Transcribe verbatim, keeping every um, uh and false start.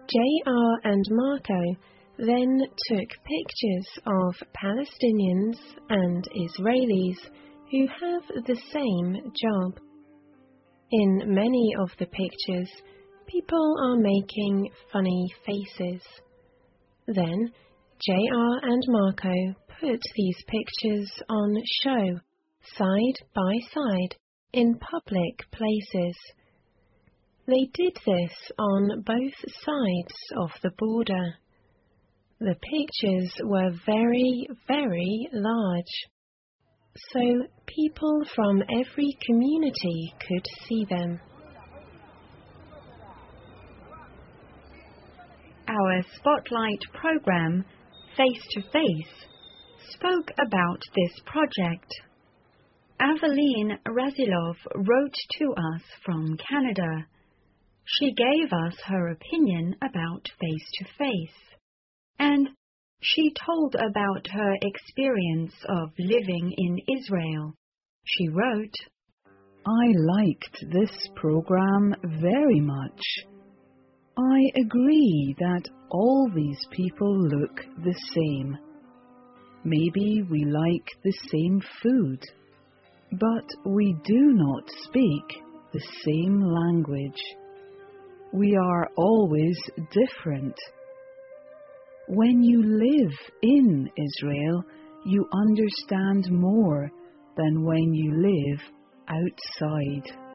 J R and Marco then took pictures of Palestinians and Israelis who have the same job. In many of the pictures, people are making funny faces. Then, J R and Marco put these pictures on show, side by side, in public places. They did this on both sides of the border. The pictures were very, very large, so people from every community could see them. Our Spotlight program, Face to Face, spoke about this project. Aveline Razilov wrote to us from Canada. She gave us her opinion about Face to Face, and she told about her experience of living in Israel. She wrote, I liked this program very much. I agree that all these people look the same. Maybe we like the same food, but we do not speak the same language. We are always different. When you live in Israel, you understand more than when you live outside.